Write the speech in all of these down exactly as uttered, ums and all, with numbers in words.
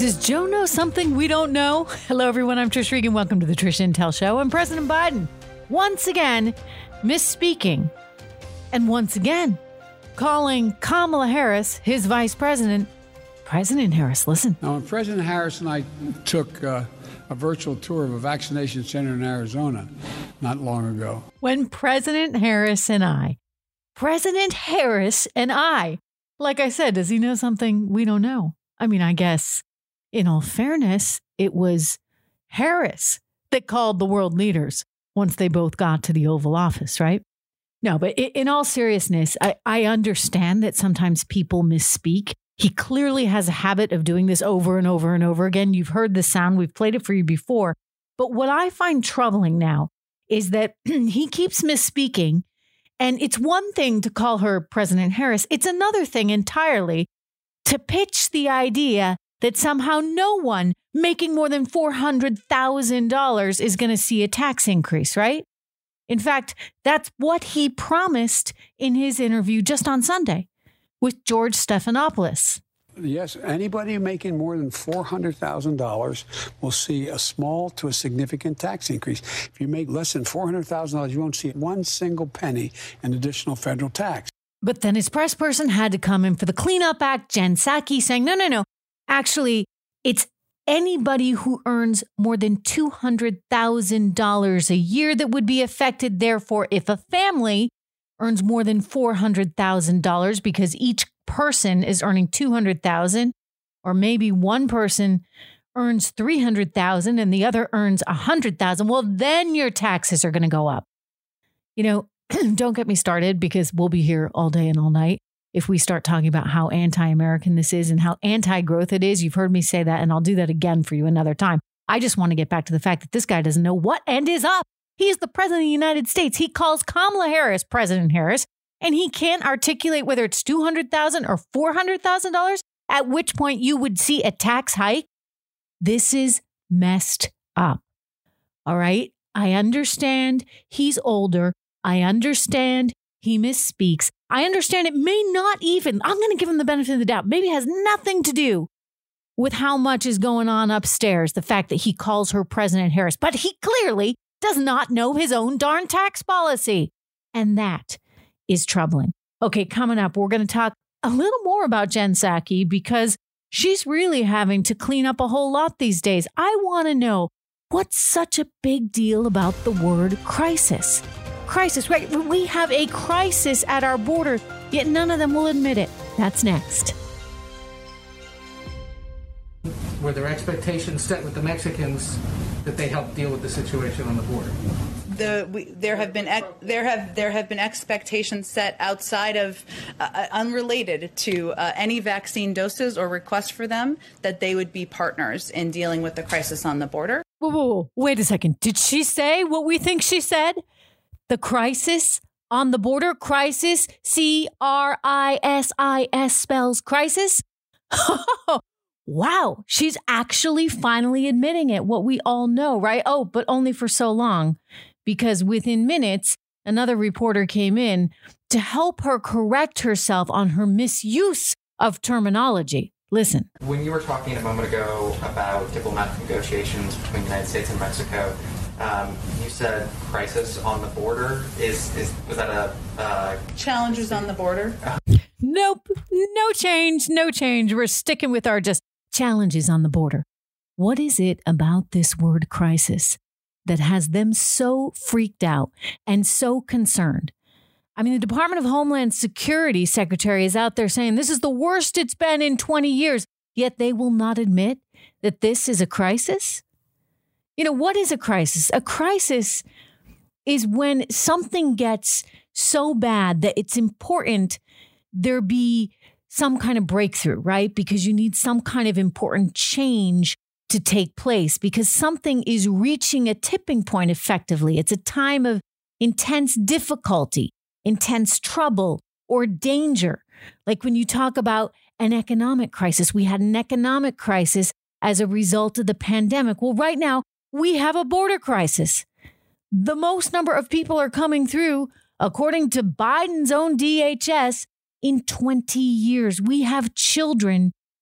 Does Joe know something we don't know? Hello, everyone. I'm Trish Regan. Welcome to the Trish Intel Show. And President Biden, once again, misspeaking. And once again, calling Kamala Harris, his vice president, President Harris. Listen. Now, when President Harris and I took uh, a virtual tour of a vaccination center in Arizona not long ago. When President Harris and I, President Harris and I, like I said, does he know something we don't know? I mean, I guess in all fairness, it was Harris that called the world leaders once they both got to the Oval Office, right? No, but in all seriousness, I, I understand that sometimes people misspeak. He clearly has a habit of doing this over and over and over again. You've heard the sound. We've played it for you before. But what I find troubling now is that he keeps misspeaking. And it's one thing to call her President Harris. It's another thing entirely to pitch the idea that somehow no one making more than four hundred thousand dollars is going to see a tax increase, right? In fact, that's what he promised in his interview just on Sunday with George Stephanopoulos. Yes, anybody making more than four hundred thousand dollars will see a small to a significant tax increase. If you make less than four hundred thousand dollars, you won't see one single penny in additional federal tax. But then his press person had to come in for the Cleanup Act, Jen Psaki, saying, no, no, no. Actually, it's anybody who earns more than two hundred thousand dollars a year that would be affected. Therefore, if a family earns more than four hundred thousand dollars because each person is earning two hundred thousand dollars, or maybe one person earns three hundred thousand dollars and the other earns one hundred thousand dollars, well, then your taxes are going to go up. You know, don't get me started because we'll be here all day and all night if we start talking about how anti-American this is and how anti-growth it is. You've heard me say that, and I'll do that again for you another time. I just want to get back to the fact that this guy doesn't know what end is up. He's the president of the United States. He calls Kamala Harris President Harris, and he can't articulate whether it's two hundred thousand dollars or four hundred thousand dollars, at which point you would see a tax hike. This is messed up. All right? I understand he's older. I understand he misspeaks. I understand it may not even, I'm going to give him the benefit of the doubt, maybe it has nothing to do with how much is going on upstairs, the fact that he calls her President Harris, but he clearly does not know his own darn tax policy. And that is troubling. Okay, coming up, we're going to talk a little more about Jen Psaki because she's really having to clean up a whole lot these days. I want to know what's such a big deal about the word crisis. Crisis, right? We have a crisis at our border, yet none of them will admit it. That's next. Were there expectations set with the Mexicans that they help deal with the situation on the border? The, we, there have been ex, there have there have been expectations set outside of uh, unrelated to uh, any vaccine doses or requests for them that they would be partners in dealing with the crisis on the border. Whoa, whoa, whoa. Wait a second. Did she say what we think she said? The crisis on the border? Crisis, C R I S I S spells crisis? Wow, she's actually finally admitting it, what we all know, right? Oh, but only for so long, because within minutes, another reporter came in to help her correct herself on her misuse of terminology. Listen. When you were talking a moment ago about diplomatic negotiations between the United States and Mexico, um, you said crisis on the border. Is, is was that a... Uh, Challenges on the border? Nope. No change. No change. We're sticking with our just challenges on the border. What is it about this word crisis that has them so freaked out and so concerned? I mean, the Department of Homeland Security Secretary is out there saying this is the worst it's been in twenty years, yet they will not admit that this is a crisis. You know, what is a crisis? A crisis is when something gets so bad that it's important there be some kind of breakthrough, right? Because you need some kind of important change to take place because something is reaching a tipping point effectively. It's a time of intense difficulty, intense trouble, or danger. Like when you talk about an economic crisis, we had an economic crisis as a result of the pandemic. Well, right now, we have a border crisis. The most number of people are coming through, according to Biden's own D H S, in twenty years. We have children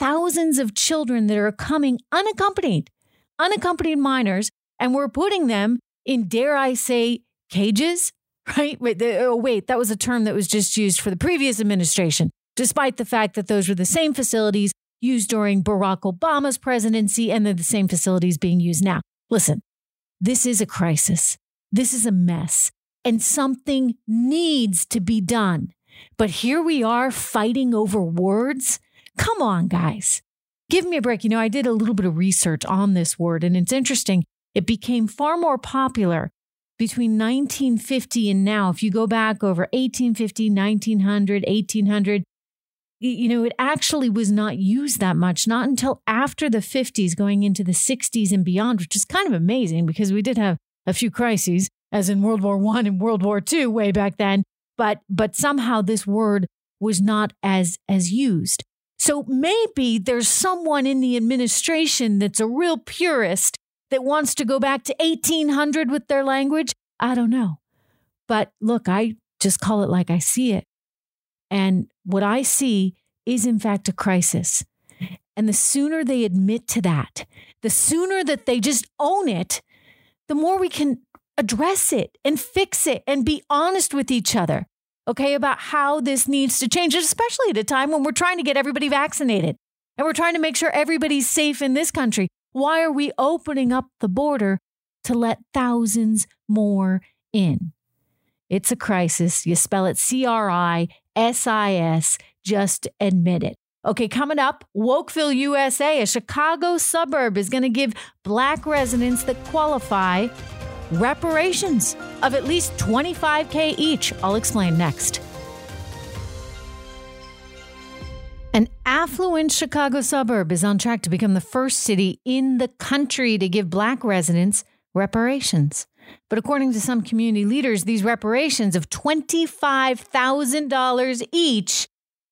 thousands of children that are coming unaccompanied, unaccompanied minors, and we're putting them in, dare I say, cages, right? Wait, the, oh, wait, that was a term that was just used for the previous administration, despite the fact that those were the same facilities used during Barack Obama's presidency, and they're the same facilities being used now. Listen, this is a crisis. This is a mess, and something needs to be done. But here we are fighting over words. Come on, guys. Give me a break. You know, I did a little bit of research on this word, and it's interesting. It became far more popular between nineteen fifty and now. If you go back over eighteen fifty, nineteen hundred, eighteen hundred, you know, it actually was not used that much, not until after the fifties, going into the sixties and beyond, which is kind of amazing because we did have a few crises, as in World War One and World War Two way back then. But but somehow this word was not as as used. So maybe there's someone in the administration that's a real purist that wants to go back to eighteen hundred with their language. I don't know. But look, I just call it like I see it. And what I see is, in fact, a crisis. And the sooner they admit to that, the sooner that they just own it, the more we can address it and fix it and be honest with each other, okay, about how this needs to change, especially at a time when we're trying to get everybody vaccinated and we're trying to make sure everybody's safe in this country. Why are we opening up the border to let thousands more in? It's a crisis. You spell it C R I S I S. Just admit it. Okay, coming up, Wokeville, U S A, a Chicago suburb, is going to give Black residents that qualify reparations of at least twenty-five thousand dollars each. I'll explain next. An affluent Chicago suburb is on track to become the first city in the country to give Black residents reparations. But according to some community leaders, these reparations of twenty-five thousand dollars each,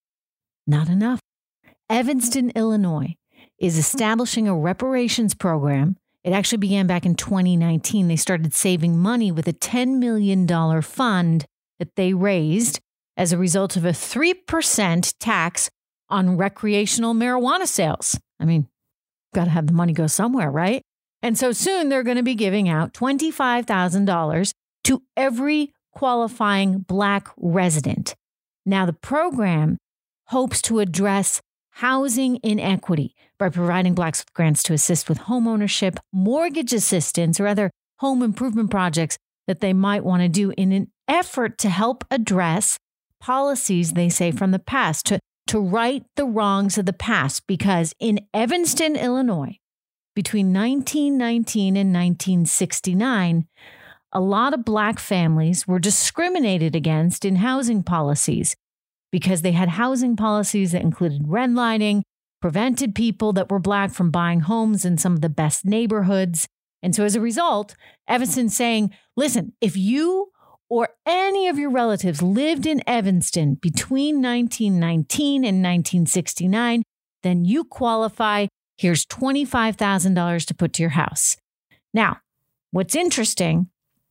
not enough. Evanston, Illinois, is establishing a reparations program. It actually began back in twenty nineteen. They started saving money with a ten million dollars fund that they raised as a result of a three percent tax on recreational marijuana sales. I mean, got to have the money go somewhere, right? And so soon they're going to be giving out twenty-five thousand dollars to every qualifying Black resident. Now, the program hopes to address housing inequity by providing Blacks with grants to assist with home ownership, mortgage assistance, or other home improvement projects that they might want to do in an effort to help address policies, they say, from the past, to, to right the wrongs of the past. Because in Evanston, Illinois, between nineteen nineteen and nineteen sixty-nine, a lot of Black families were discriminated against in housing policies because they had housing policies that included redlining, prevented people that were Black from buying homes in some of the best neighborhoods. And so as a result, Evanston's saying, listen, if you or any of your relatives lived in Evanston between nineteen nineteen and nineteen sixty-nine, then you qualify. Here's twenty-five thousand dollars to put to your house. Now, what's interesting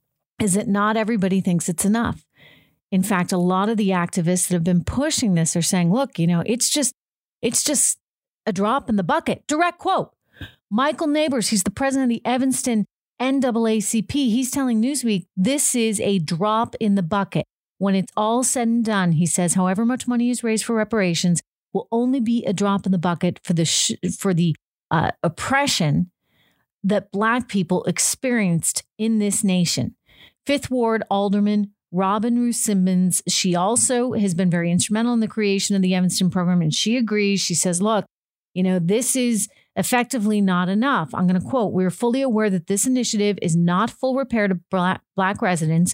is that not everybody thinks it's enough. In fact, a lot of the activists that have been pushing this are saying, look, you know, it's just, it's just a drop in the bucket. Direct quote. Michael Neighbors, he's the president of the Evanston N double A C P. He's telling Newsweek, this is a drop in the bucket. When it's all said and done, he says, however much money is raised for reparations will only be a drop in the bucket for the sh- for the uh, oppression that Black people experienced in this nation. Fifth Ward Alderman Robin Ruth Simmons, she also has been very instrumental in the creation of the Evanston program, and she agrees. She says, look, you know, this is effectively not enough. I'm going to quote, we're fully aware that this initiative is not full repair to Black, Black residents.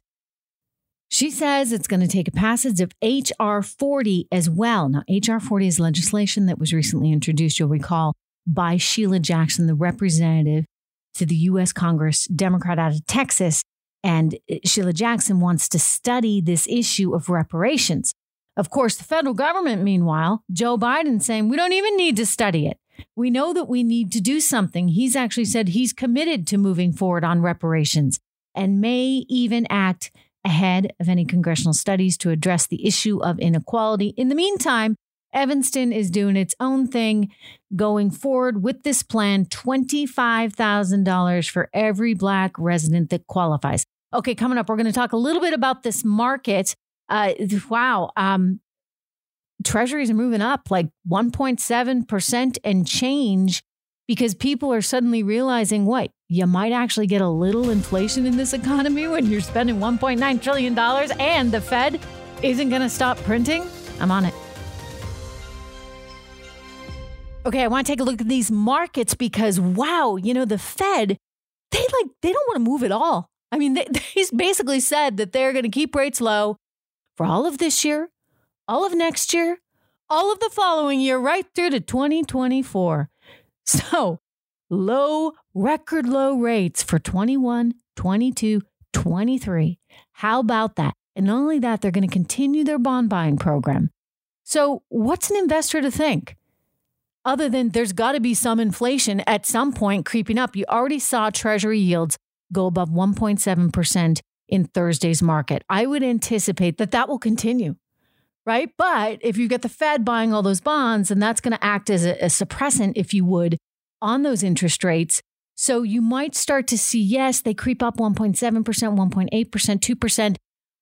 She says it's going to take a passage of H R forty as well. Now, H R forty is legislation that was recently introduced, you'll recall, by Sheila Jackson, the representative to the U S Congress, Democrat out of Texas. And Sheila Jackson wants to study this issue of reparations. Of course, the federal government, meanwhile, Joe Biden saying, we don't even need to study it. We know that we need to do something. He's actually said he's committed to moving forward on reparations and may even act ahead of any congressional studies to address the issue of inequality. In the meantime, Evanston is doing its own thing going forward with this plan, twenty-five thousand dollars for every Black resident that qualifies. Okay, coming up, we're going to talk a little bit about this market. Uh, wow. Um, treasuries are moving up like one point seven percent and change because people are suddenly realizing, what, you might actually get a little inflation in this economy when you're spending one point nine trillion dollars and the Fed isn't going to stop printing. I'm on it. Okay, I want to take a look at these markets because, wow, you know, the Fed, they like, they don't want to move at all. I mean, they, he's basically said that they're going to keep rates low for all of this year, all of next year, all of the following year, right through to twenty twenty-four. So low, record low rates for twenty-one, twenty-two, twenty-three. How about that? And not only that, they're going to continue their bond buying program. So what's an investor to think? Other than there's got to be some inflation at some point creeping up. You already saw Treasury yields go above one point seven percent in Thursday's market. I would anticipate that that will continue, right? But if you get the Fed buying all those bonds, then that's going to act as a, a suppressant, if you would, on those interest rates. So you might start to see, yes, they creep up one point seven percent, one point eight percent, two percent.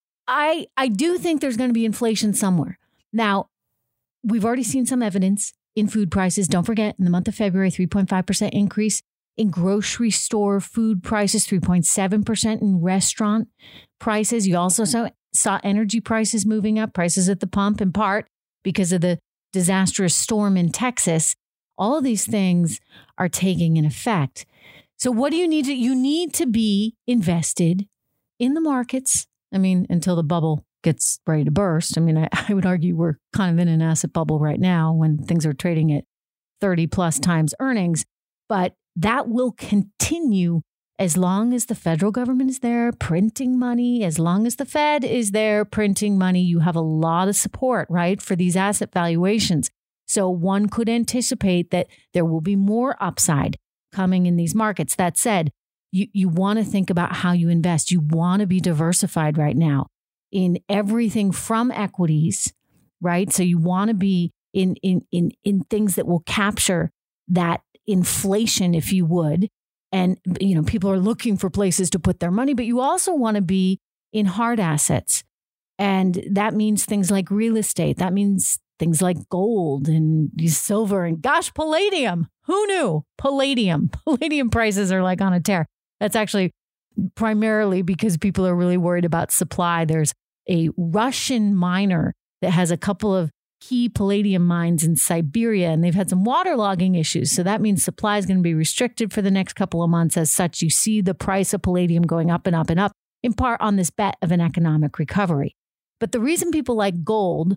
I, I do think there's going to be inflation somewhere. Now, we've already seen some evidence in food prices. Don't forget, in the month of February, three point five percent increase in grocery store food prices, three point seven percent in restaurant prices. You also saw, saw energy prices moving up, prices at the pump, in part because of the disastrous storm in Texas. All of these things are taking an effect. So what do you need to, you need to be invested in the markets. I mean, until the bubble gets ready to burst. I mean, I, I would argue we're kind of in an asset bubble right now when things are trading at thirty plus times earnings, but that will continue as long as the federal government is there printing money, as long as the Fed is there printing money. You have a lot of support, right, for these asset valuations. So one could anticipate that there will be more upside coming in these markets. That said, you, you want to think about how you invest. You want to be diversified right now in everything from equities, right? So you want to be in, in, in, in things that will capture that inflation, if you would. And, you know, people are looking for places to put their money, but you also want to be in hard assets. And that means things like real estate. That means things like gold and silver and, gosh, palladium. Who knew? Palladium. Palladium prices are like on a tear. That's actually primarily because people are really worried about supply. There's a Russian miner that has a couple of key palladium mines in Siberia, and they've had some waterlogging issues. So that means supply is going to be restricted for the next couple of months. As such, you see the price of palladium going up and up and up, in part on this bet of an economic recovery. But the reason people like gold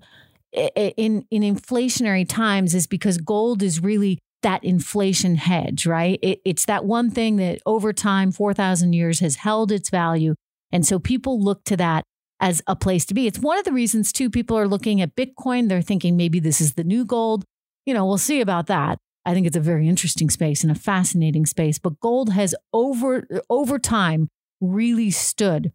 in, in inflationary times is because gold is really that inflation hedge, right? It, it's that one thing that over time, four thousand years, has held its value. And so people look to that as a place to be. It's one of the reasons, too, people are looking at Bitcoin. They're thinking maybe this is the new gold. You know, we'll see about that. I think it's a very interesting space and a fascinating space. But gold has over over time really stood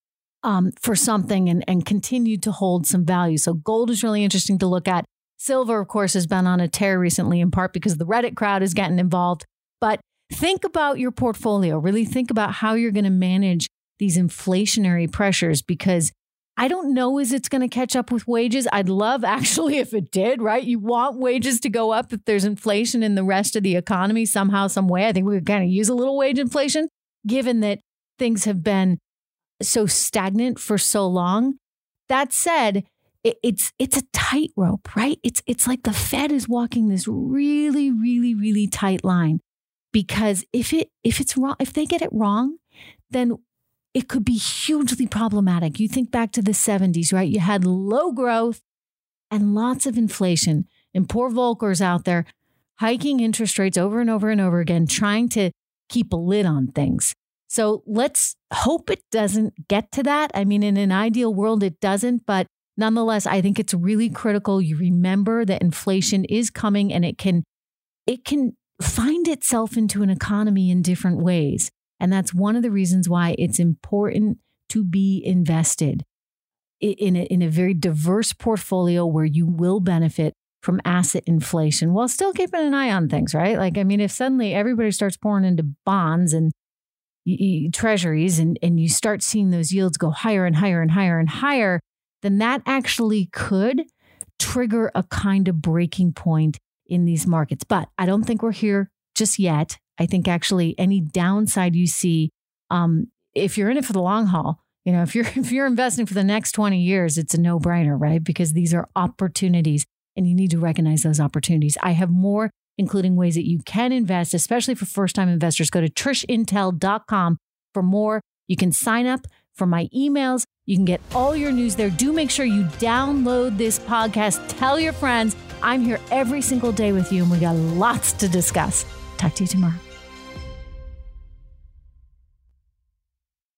um, for something and, and continued to hold some value. So gold is really interesting to look at. Silver, of course, has been on a tear recently, in part because the Reddit crowd is getting involved. But think about your portfolio. Really think about how you're going to manage these inflationary pressures, because I don't know as it's going to catch up with wages. I'd love actually if it did, right? You want wages to go up if there's inflation in the rest of the economy somehow, some way. I think we could kind of use a little wage inflation, given that things have been so stagnant for so long. That said, it, it's it's a tightrope, right? It's it's like the Fed is walking this really, really, really tight line, because if it if it's wrong, if they get it wrong, then it could be hugely problematic. You think back to the seventies, right? You had low growth and lots of inflation, and poor Volcker's out there hiking interest rates over and over and over again, trying to keep a lid on things. So let's hope it doesn't get to that. I mean, in an ideal world, it doesn't. But nonetheless, I think it's really critical you remember that inflation is coming, and it can it can find itself into an economy in different ways. And that's one of the reasons why it's important to be invested in a, in a very diverse portfolio where you will benefit from asset inflation while still keeping an eye on things, right? Like, I mean, if suddenly everybody starts pouring into bonds and y- y- treasuries and, and you start seeing those yields go higher and higher and higher and higher, then that actually could trigger a kind of breaking point in these markets. But I don't think we're here just yet. I think actually any downside you see, um, if you're in it for the long haul, you know, if you're if you're investing for the next twenty years, it's a no-brainer, right? Because these are opportunities and you need to recognize those opportunities. I have more, including ways that you can invest, especially for first-time investors. Go to trish intel dot com for more. You can sign up for my emails. You can get all your news there. Do make sure you download this podcast. Tell your friends. I'm here every single day with you, and we got lots to discuss. Talk to you tomorrow.